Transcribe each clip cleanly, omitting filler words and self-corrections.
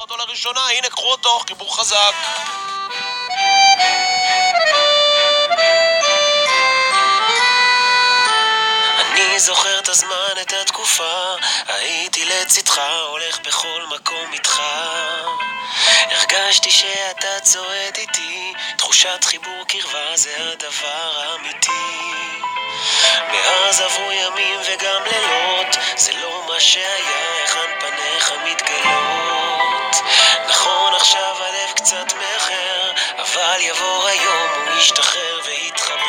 אותו לראשונה, הנה קחו אותו, חיבור חזק. אני זוכר את הזמן, את התקופה, הייתי לצדך, הולך בכל מקום איתך. הרגשתי שאתה צועד איתי, תחושת חיבור קרבה זה הדבר האמיתי. מאז עברו ימים וגם לילות, זה לא מה שהיה, היכן פניך מתגלות. נכון עכשיו הלב קצת מאחר, אבל יבוא היום הוא ישתחרר ויתחבר.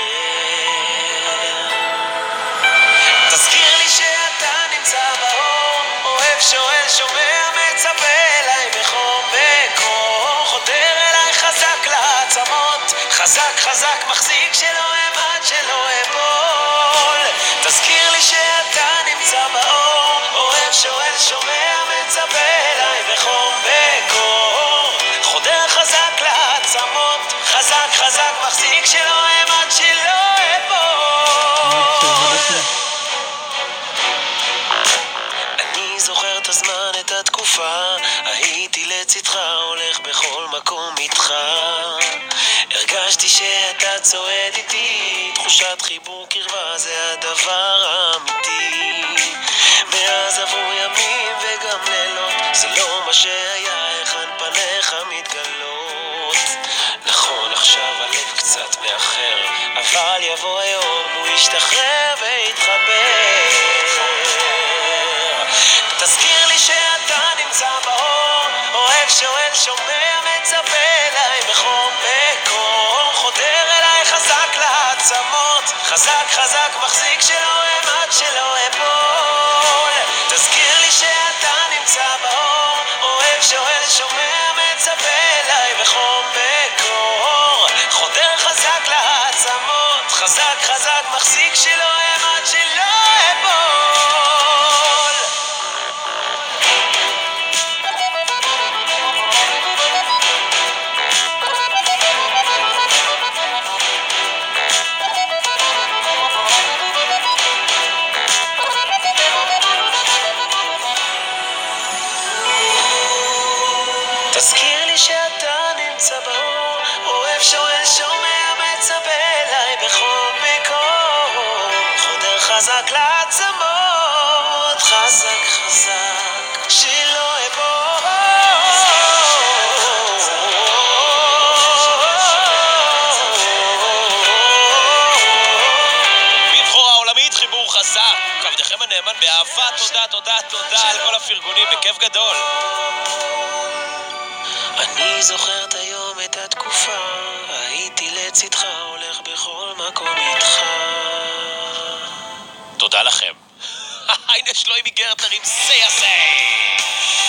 תזכיר לי שאתה נמצא באור, אוהב, שואל, שומע, מצפה אליי בחום בקור, חותר אליי חזק לעצמות, חזק חזק מחזיק שלא אמד שלא אפול. תזכיר לי שאתה נמצא באור, אוהב, שואל, שומע, מצפה אליי בחום בקור, חותר חזק לעצמות, חזק חזק מחזיק שלא אמד שלא אפול. אני זוכר את הזמן, את התקופה, הייתי לצדך, הולך בכל מקום איתך. הרגשתי שאתה צועד איתי, תחושת חיבור קרבה זה הדבר האמיתי. מאז עברו ימים וגם לילות, זה לא מה שהיה, היכן פניך מתגלות. נכון עכשיו הלב קצת מאחר, אבל יבוא היום הוא ישתחרר ויתחבר. תזכיר לי שאתה נמצא באור, אוהב, שואל, שומע, מצפה אליי בחום בקור, חותר אליי חזק לעצמות, חזק חזק מחזיק שלא אמד שלא אפול. תזכיר לי שאתה נמצא באור, אוהב, שואל, שומע, מצפה אליי בחום בקור, חותר חזק לעצמות, חזק חזק מחזיק שלא אמד שלא אפול. תזכיר לי שאתה נמצא באור, אוהב, שואל, שומע, מצפה אליי בחום בקור, חודר חזק לעצמות, חזק חזק שלא אפול. בבחורה עולמית, חיבור חזק, עבדכם הנאמן באהבה, תודה תודה תודה על כל הפרגונים, בכיף גדול. אני זוכר את היום, את התקופה, הייתי לצדך, הולך בכל מקום איתך. תודה לכם. הנה שלוי מגרטנר עם say a say.